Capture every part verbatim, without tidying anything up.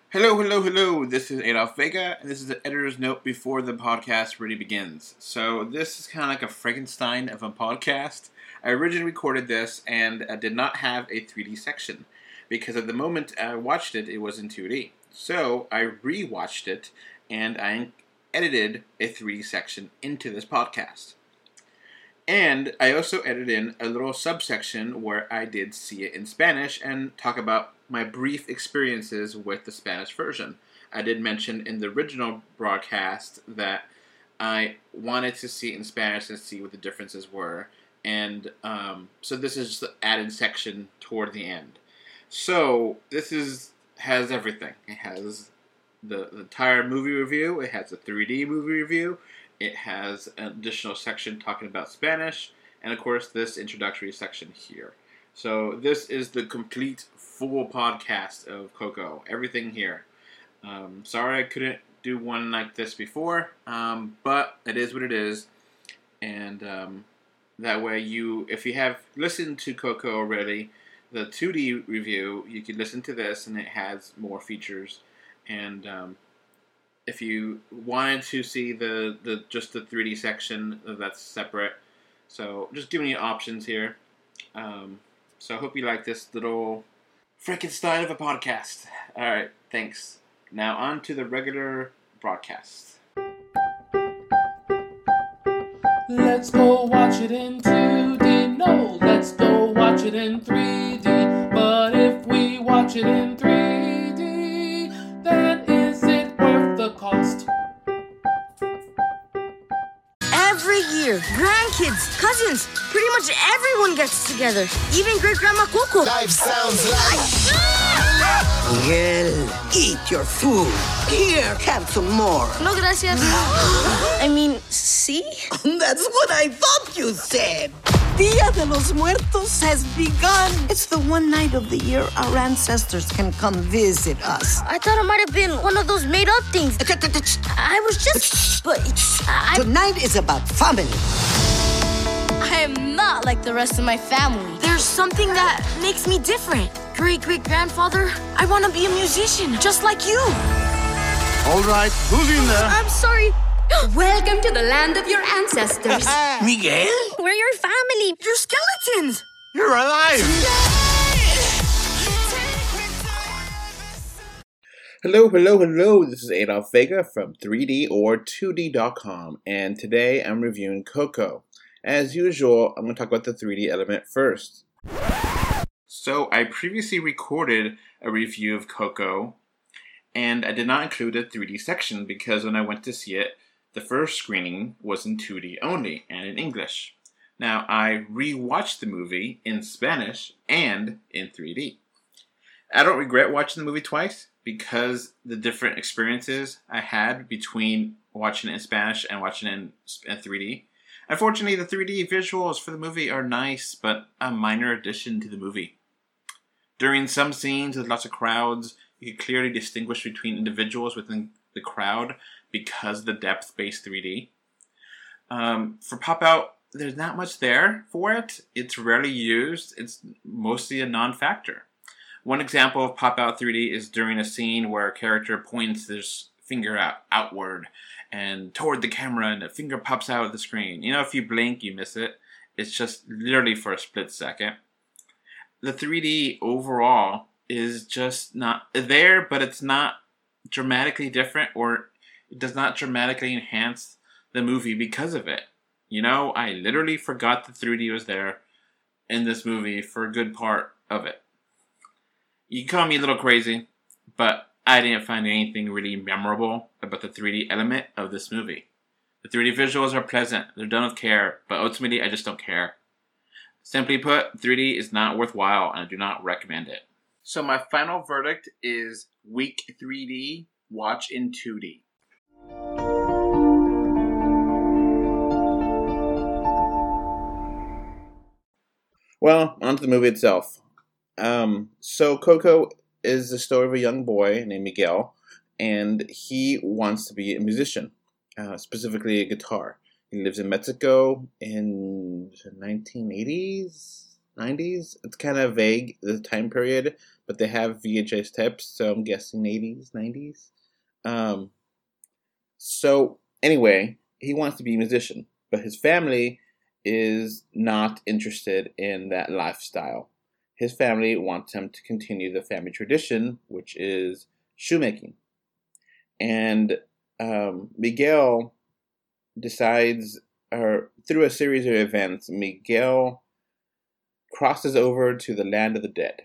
Hello, hello, hello. This is Adolf Vega, and this is the editor's note before the podcast really begins. So this is kind of like a Frankenstein of a podcast. I originally recorded this, and I did not have a three D section, because at the moment I watched it, it was in two D. So I re-watched it, and I edited a three D section into this podcast. And I also edited in a little subsection where I did see it in Spanish and talk about my brief experiences with the Spanish version. I did mention in the original broadcast that I wanted to see it in Spanish and see what the differences were. And um, so this is just the added section toward the end. So this is has everything. It has the, the entire movie review. It has a three D movie review. It has an additional section talking about Spanish, and of course this introductory section here. So this is the complete full podcast of Coco. Everything here. Um, sorry I couldn't do one like this before, um, but it is what it is. And um, that way you, if you have listened to Coco already, the two D review, you can listen to this and it has more features. And um, if you wanted to see the, the just the three D section, that's separate. So just giving you options here. Um, so I hope you like this little Frankenstein of a podcast. All right, thanks. Now on to the regular broadcast. Let's go watch it in two D. No, let's go watch it in three D. But if we watch it in three D, then is it worth the cost? Every year, grandkids, cousins, pretty much everyone gets together. Even great-grandma Coco. Life sounds like... Miguel, eat your food. Here, have some more. No, gracias. I mean, see? That's what I thought you said. Dia de los Muertos has begun. It's the one night of the year our ancestors can come visit us. I thought it might have been one of those made-up things. I was just... But I... Tonight is about family. I am not like the rest of my family. There's something that makes me different. Great-great-grandfather, I want to be a musician, just like you. All right, who's in there? I'm sorry. Welcome to the land of your ancestors. Miguel? We're your family. You're skeletons. You're alive! Hello, hello, hello. This is Adolf Vega from three D or two D dot com, and today I'm reviewing Coco. As usual, I'm going to talk about the three D element first. So, I previously recorded a review of Coco, and I did not include a three D section because when I went to see it, the first screening was in two D only and in English. Now, I re-watched the movie in Spanish and in three D. I don't regret watching the movie twice because the different experiences I had between watching it in Spanish and watching it in, in three D. Unfortunately, the three D visuals for the movie are nice, but a minor addition to the movie. During some scenes with lots of crowds, you can clearly distinguish between individuals within the crowd because of the depth-based three D. Um, for pop-out, there's not much there for it. It's rarely used. It's mostly a non-factor. One example of pop-out three D is during a scene where a character points their finger out outward and toward the camera, and the finger pops out of the screen. You know, if you blink, you miss it. It's just literally for a split second. The three D overall is just not there, but it's not dramatically different, or it does not dramatically enhance the movie because of it. You know, I literally forgot the three D was there in this movie for a good part of it. You can call me a little crazy, but I didn't find anything really memorable about the three D element of this movie. The three D visuals are pleasant, they're done with care, but ultimately I just don't care. Simply put, three D is not worthwhile and I do not recommend it. So my final verdict is weak three D, watch in two D. Well, on to the movie itself. Um, so Coco is the story of a young boy named Miguel, and he wants to be a musician, uh, specifically a guitar. He lives in Mexico in the nineteen eighties, nineties. It's kind of vague, the time period, but they have V H S tapes, so I'm guessing eighties, nineties. Um, so, anyway, he wants to be a musician, but his family is not interested in that lifestyle. His family wants him to continue the family tradition, which is shoemaking. And um, Miguel decides, or through a series of events, Miguel crosses over to the land of the dead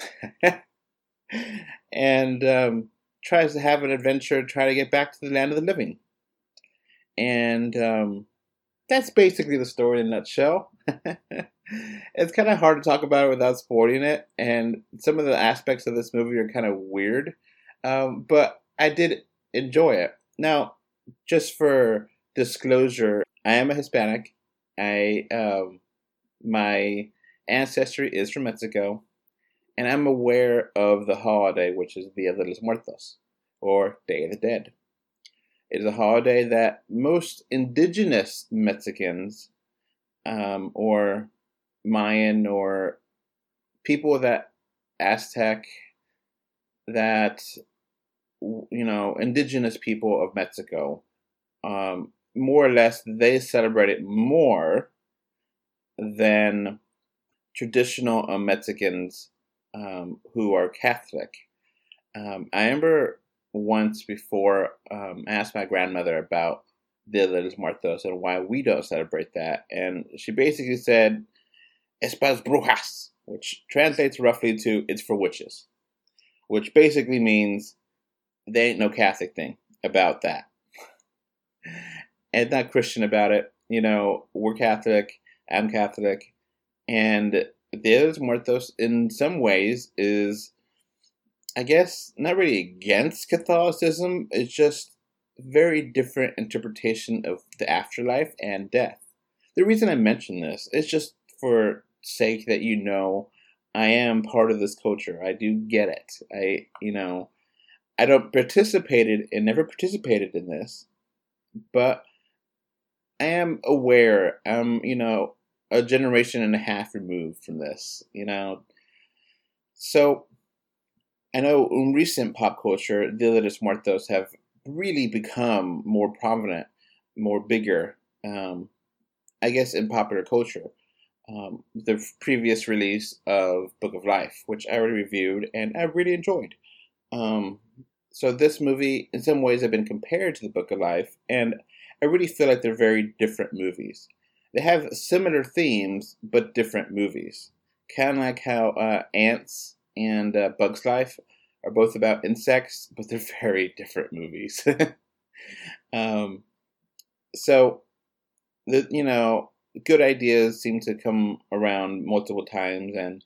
and um, tries to have an adventure, try to get back to the land of the living. And um, that's basically the story in a nutshell. It's kind of hard to talk about it without spoiling it, and some of the aspects of this movie are kind of weird, um, but I did enjoy it. Now, just for disclosure, I am a Hispanic. I um, my ancestry is from Mexico, and I'm aware of the holiday, which is Dia de los Muertos, or Day of the Dead. It is a holiday that most indigenous Mexicans, um, or Mayan, or people that Aztec, that, you know, indigenous people of Mexico, um, more or less, they celebrate it more than traditional uh, Mexicans um, who are Catholic. Um, I remember once before um, I asked my grandmother about Dia de los Muertos and why we don't celebrate that, and she basically said, "Es para las brujas," which translates roughly to "it's for witches," which basically means there ain't no Catholic thing about that. And not Christian about it. You know, we're Catholic, I'm Catholic, and Dia de los Muertos in some ways is, I guess, not really against Catholicism. It's just a very different interpretation of the afterlife and death. The reason I mention this is just for sake that you know I am part of this culture. I do get it. I, you know, I don't participate and never participated in this, but I am aware. I'm, you know, a generation and a half removed from this, you know. So I know in recent pop culture, Dia de los Muertos have really become more prominent, more bigger, um, I guess, in popular culture. Um, the previous release of Book of Life, which I already reviewed and I really enjoyed. Um, so this movie, in some ways, have been compared to the Book of Life, and I really feel like they're very different movies. They have similar themes, but different movies. Kind of like how uh, Ants and uh, Bug's Life are both about insects, but they're very different movies. um, so, the, you know, good ideas seem to come around multiple times, and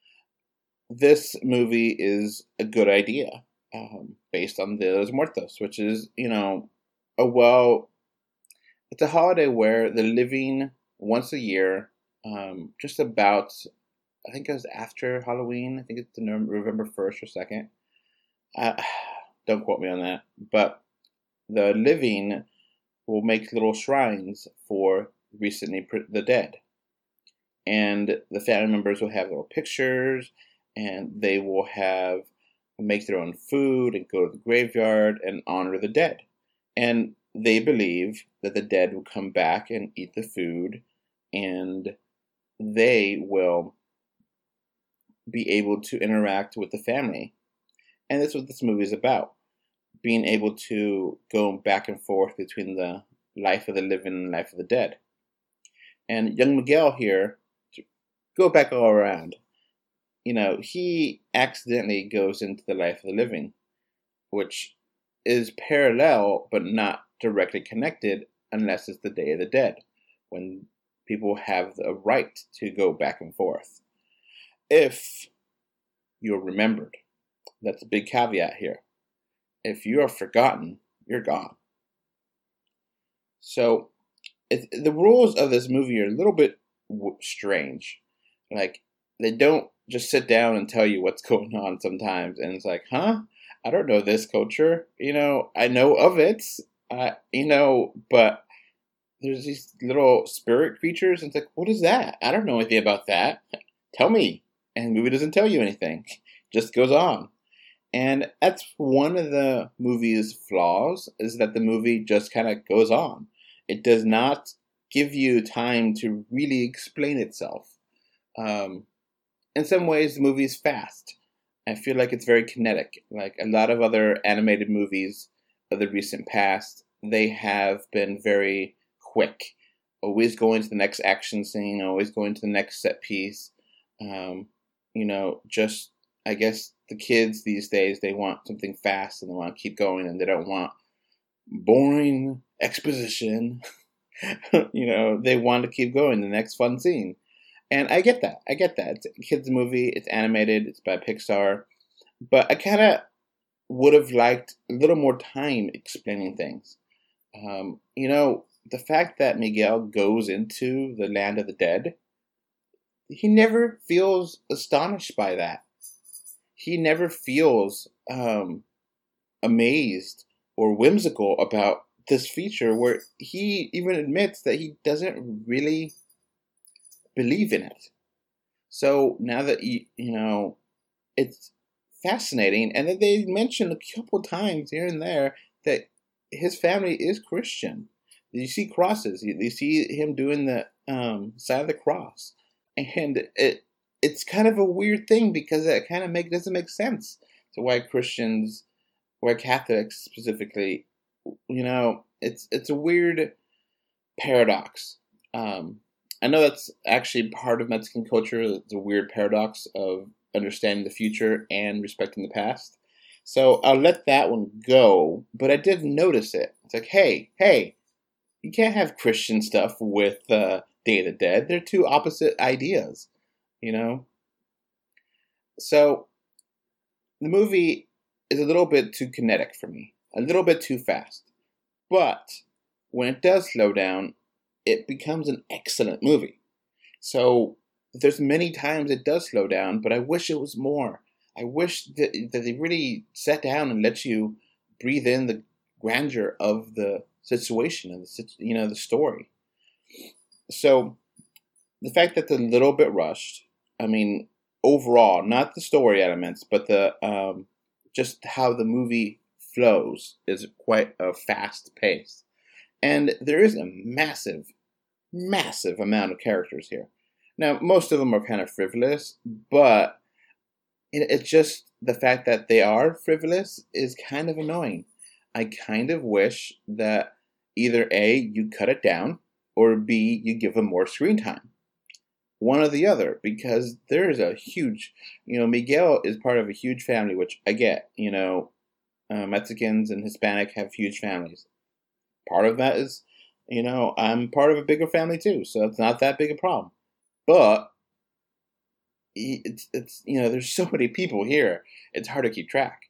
this movie is a good idea um, based on Dia de los Muertos, which is, you know, a well, it's a holiday where the living once a year, um, just about, I think it was after Halloween, I think it's November first or second, uh, don't quote me on that, but the living will make little shrines for recently the dead, and the family members will have little pictures, and they will have make their own food and go to the graveyard and honor the dead, and they believe that the dead will come back and eat the food, and they will be able to interact with the family. And that's what this movie is about, being able to go back and forth between the life of the living and life of the dead. And young Miguel here, to go back all around, you know, he accidentally goes into the life of the living, which is parallel but not directly connected unless it's the Day of the Dead, when people have the right to go back and forth. If you're remembered. That's a big caveat here. If you are forgotten, you're gone. So, it, the rules of this movie are a little bit w- strange. Like, they don't just sit down and tell you what's going on sometimes, and it's like, huh? I don't know this culture. You know, I know of it. Uh, you know, but there's these little spirit creatures, and it's like, what is that? I don't know anything about that. tell me. And the movie doesn't tell you anything. Just goes on. And that's one of the movie's flaws, is that the movie just kind of goes on. It does not give you time to really explain itself. Um, in some ways, the movie is fast. I feel like it's very kinetic. Like a lot of other animated movies of the recent past, they have been very quick. Always going to the next action scene, always going to the next set piece. Um, you know, just, I guess the kids these days, they want something fast and they want to keep going, and they don't want boring exposition. You know, they want to keep going, the next fun scene. And I get that. I get that. It's a kids' movie. It's animated. It's by Pixar. But I kind of would have liked a little more time explaining things. Um, you know, the fact that Miguel goes into the land of the dead, he never feels astonished by that. He never feels um, amazed or whimsical about this feature, where he even admits that he doesn't really believe in it. So now that you, you know, it's fascinating, and that they mention a couple times here and there that his family is Christian. You see crosses. You, you see him doing the um, sign of the cross, and it it's kind of a weird thing, because it kind of make doesn't make sense to why Christians, why Catholics specifically, you know, it's it's a weird paradox. Um, I know that's actually part of Mexican culture. It's a weird paradox of understanding the future and respecting the past. So I'll let that one go, but I did notice it. It's like, hey, hey, you can't have Christian stuff with uh, Day of the Dead. They're two opposite ideas, you know? So the movie is a little bit too kinetic for me, a little bit too fast. But when it does slow down, it becomes an excellent movie. So there's many times it does slow down, but I wish it was more. I wish that, that they really sat down and let you breathe in the grandeur of the situation and the, you know, the story. So the fact that it's a little bit rushed, I mean, overall, not the story elements, but the um, just how the movie flows is quite a fast pace. And there is a massive, massive amount of characters here. Now, most of them are kind of frivolous, but it's just the fact that they are frivolous is kind of annoying. I kind of wish that either A, you cut it down, or B, you give them more screen time. One or the other, because there is a huge, you know, Miguel is part of a huge family, which I get, you know, uh, Mexicans and Hispanic have huge families. Part of that is, you know, I'm part of a bigger family too, so it's not that big a problem. But it's, it's you know, there's so many people here, it's hard to keep track.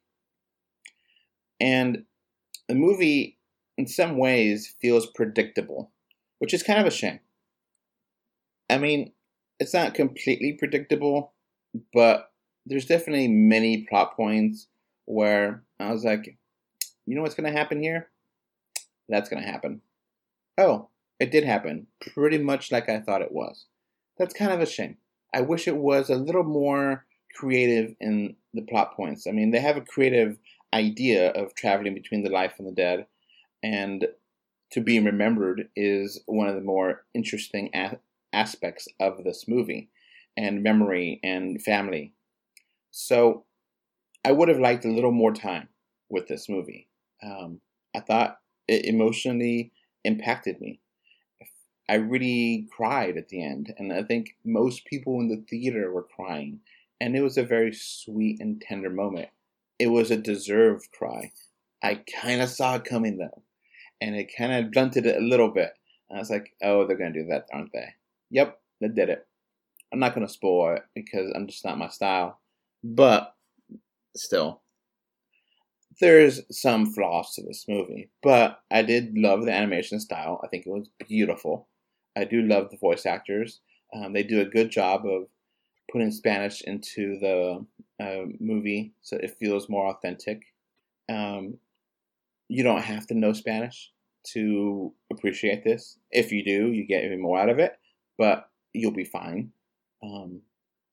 And the movie, in some ways, feels predictable, which is kind of a shame. I mean, it's not completely predictable, but there's definitely many plot points where I was like, you know what's going to happen here? That's going to happen. Oh, it did happen. Pretty much like I thought it was. That's kind of a shame. I wish it was a little more creative in the plot points. I mean, they have a creative idea of traveling between the life and the dead, and to be remembered is one of the more interesting a- aspects of this movie, and memory and family. So I would have liked a little more time with this movie. Um, I thought it emotionally impacted me. I really cried at the end, and I think most people in the theater were crying, and it was a very sweet and tender moment. It was a deserved cry. I kind of saw it coming though, and it kind of blunted it a little bit. And I was like, oh, they're going to do that, aren't they? Yep, they did it. I'm not going to spoil it because I'm just not my style, but still, there's some flaws to this movie, but I did love the animation style. I think it was beautiful. I do love the voice actors. Um, they do a good job of putting Spanish into the uh, movie so it feels more authentic. Um, you don't have to know Spanish to appreciate this. If you do, you get even more out of it, but you'll be fine. Um,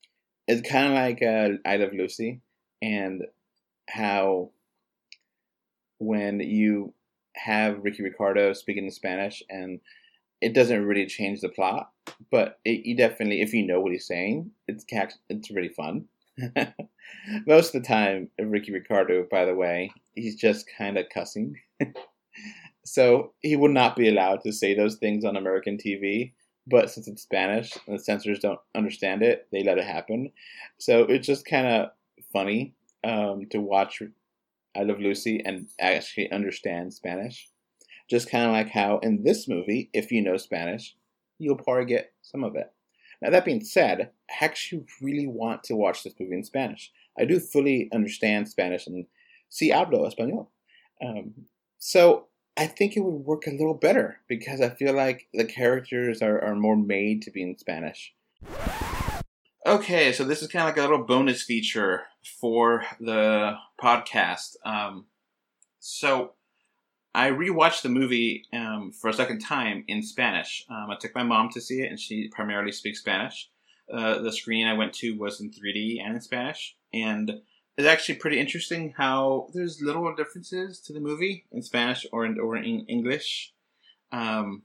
It's kind of like uh, I Love Lucy, and how when you have Ricky Ricardo speaking in Spanish, and it doesn't really change the plot, but it, you definitely, if you know what he's saying, it's it's really fun. Most of the time, Ricky Ricardo, by the way, he's just kind of cussing. So he would not be allowed to say those things on American T V. But since it's Spanish and the censors don't understand it, they let it happen. So it's just kind of funny um, to watch I Love Lucy and actually understand Spanish. Just kind of like how in this movie, if you know Spanish, you'll probably get some of it. Now, that being said, I actually really want to watch this movie in Spanish. I do fully understand Spanish and sí hablo español. Um, so I think it would work a little better because I feel like the characters are, are more made to be in Spanish. Okay, so this is kind of like a little bonus feature for the podcast. Um, so I rewatched the movie um, for a second time in Spanish. Um, I took my mom to see it, and she primarily speaks Spanish. Uh, the screen I went to was in three D and in Spanish, and it's actually pretty interesting how there's little differences to the movie in Spanish or in, or in English. Um,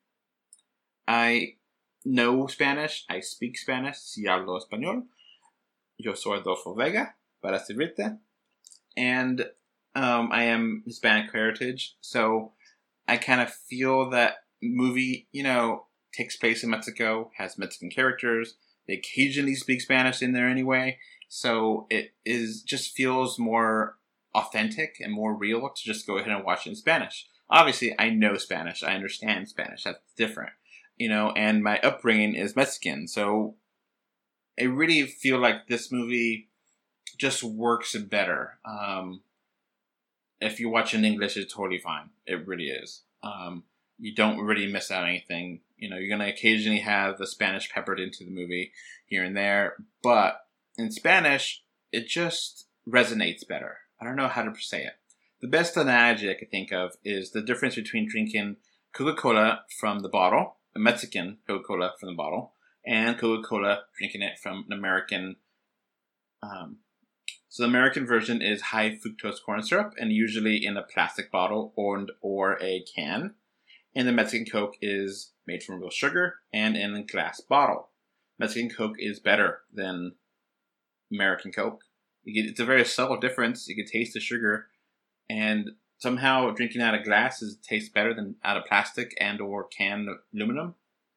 I know Spanish. I speak Spanish. Si hablo español. Yo soy Adolfo Vega, para servirte. And um, I am Hispanic heritage, so I kind of feel that movie, you know, takes place in Mexico, has Mexican characters. They occasionally speak Spanish in there anyway. So it is just feels more authentic and more real to just go ahead and watch it in Spanish. Obviously, I know Spanish. I understand Spanish. That's different. You know, and my upbringing is Mexican. So I really feel like this movie just works better. Um, if you watch in English, it's totally fine. It really is. Um, you don't really miss out on anything. You know, you're going to occasionally have the Spanish peppered into the movie here and there. But in Spanish, it just resonates better. I don't know how to say it. The best analogy I could think of is the difference between drinking Coca-Cola from the bottle, a Mexican Coca-Cola from the bottle, and Coca-Cola drinking it from an American. Um, so the American version is high fructose corn syrup, and usually in a plastic bottle or, or a can. And the Mexican Coke is made from real sugar and in a glass bottle. Mexican Coke is better than American Coke. You get, it's a very subtle difference. You can taste the sugar, and somehow drinking out of glass is, tastes better than out of plastic and or canned aluminum.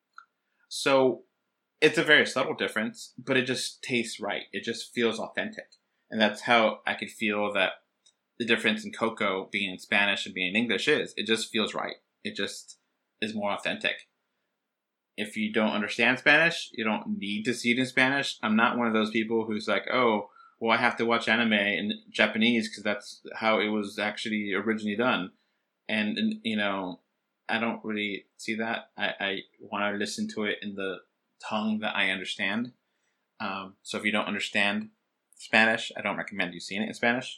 So it's a very subtle difference, but it just tastes right. It just feels authentic. And that's how I could feel that the difference in Coco being in Spanish and being in English is. It just feels right. It just is more authentic. If you don't understand Spanish, you don't need to see it in Spanish. I'm not one of those people who's like, oh, well, I have to watch anime in Japanese because that's how it was actually originally done. And, and you know, I don't really see that. I, I want to listen to it in the tongue that I understand. Um, so if you don't understand Spanish, I don't recommend you seeing it in Spanish.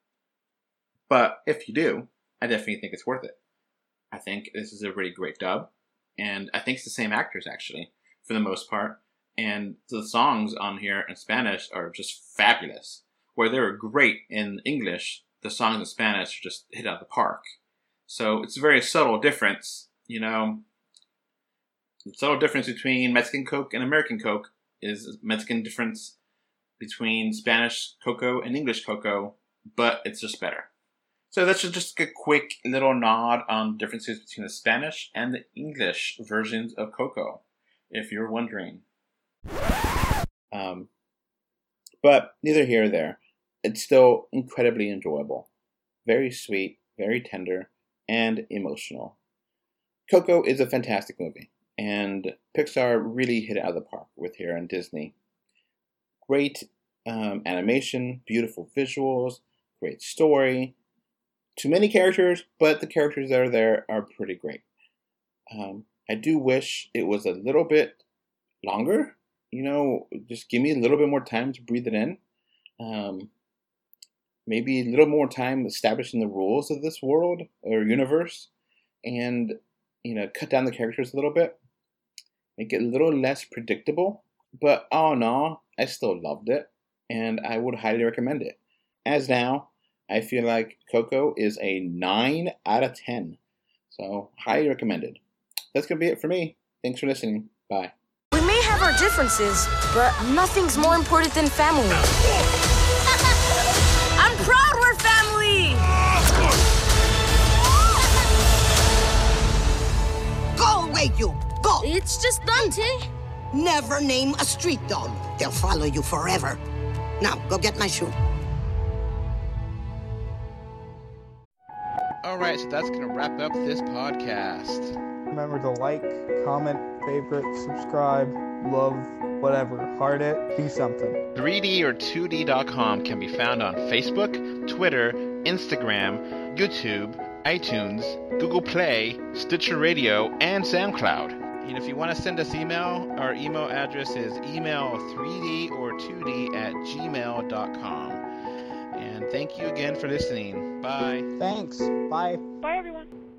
But if you do, I definitely think it's worth it. I think this is a really great dub. And I think it's the same actors, actually, for the most part. And the songs on here in Spanish are just fabulous. Where they were great in English, the songs in Spanish are just hit out of the park. So it's a very subtle difference, you know. The subtle difference between Mexican Coke and American Coke is Mexican difference between Spanish Cocoa and English Cocoa, but it's just better. So that's just a quick little nod on differences between the Spanish and the English versions of Coco, if you're wondering. Um, but neither here nor there. It's still incredibly enjoyable. Very sweet, very tender, and emotional. Coco is a fantastic movie, and Pixar really hit it out of the park with here on Disney. Great um, animation, beautiful visuals, great story. Too many characters, but the characters that are there are pretty great. Um, I do wish it was a little bit longer. You know, just give me a little bit more time to breathe it in. Um, maybe a little more time establishing the rules of this world or universe. And, you know, cut down the characters a little bit. Make it a little less predictable. But all in all, I still loved it, and I would highly recommend it. As now, I feel like Coco is a nine out of ten. So, highly recommended. That's going to be it for me. Thanks for listening. Bye. We may have our differences, but nothing's more important than family. I'm proud we're family! Go away, you! Go! It's just Dante. Never name a street dog. They'll follow you forever. Now, go get my shoe. Alright, so that's going to wrap up this podcast. Remember to like, comment, favorite, subscribe, love, whatever. Heart it, do something. three D or two D dot com can be found on Facebook, Twitter, Instagram, YouTube, iTunes, Google Play, Stitcher Radio, and SoundCloud. And if you want to send us email, our email address is email three D or two D at gmail dot com. And thank you again for listening. Bye. Thanks. Bye. Bye, everyone.